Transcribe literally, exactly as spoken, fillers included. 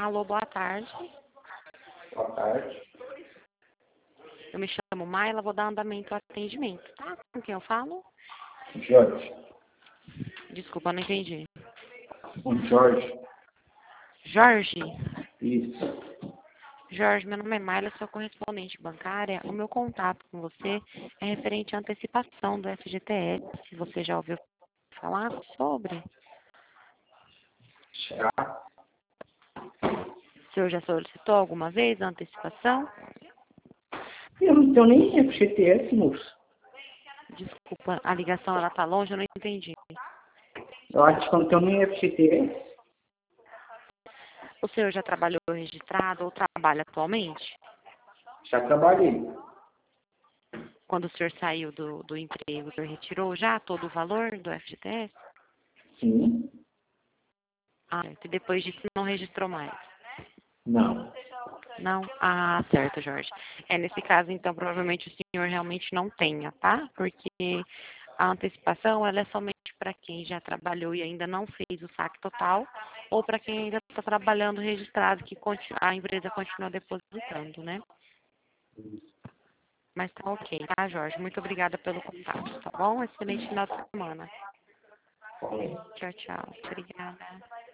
Alô, boa tarde. Boa tarde. Eu me chamo Maila, vou dar andamento ao atendimento, tá? Com quem eu falo? Jorge. Desculpa, não entendi. O Jorge. Jorge? Isso. Jorge, meu nome é Maila, sou correspondente bancária. O meu contato com você é referente à antecipação do F G T S. Você já ouviu falar sobre? Já. O senhor já solicitou alguma vez a antecipação? Eu não tenho nem F G T S, moço. Desculpa, a ligação ela tá longe, eu não entendi. Eu acho que eu não tenho nem F G T S. O senhor já trabalhou registrado ou trabalha atualmente? Já trabalhei. Quando o senhor saiu do, do emprego, o senhor retirou já todo o valor do F G T S? Sim. Ah, e depois disso não registrou mais? Não. Não? Ah, certo, Jorge. É, nesse caso, então, provavelmente o senhor realmente não tenha, tá? Porque a antecipação, ela é somente para quem já trabalhou e ainda não fez o saque total, ou para quem ainda está trabalhando registrado, que continu- a empresa continua depositando, né? Mas tá ok, tá, Jorge? Muito obrigada pelo contato, tá bom? Excelente final de semana. Bom. Tchau, tchau. Obrigada.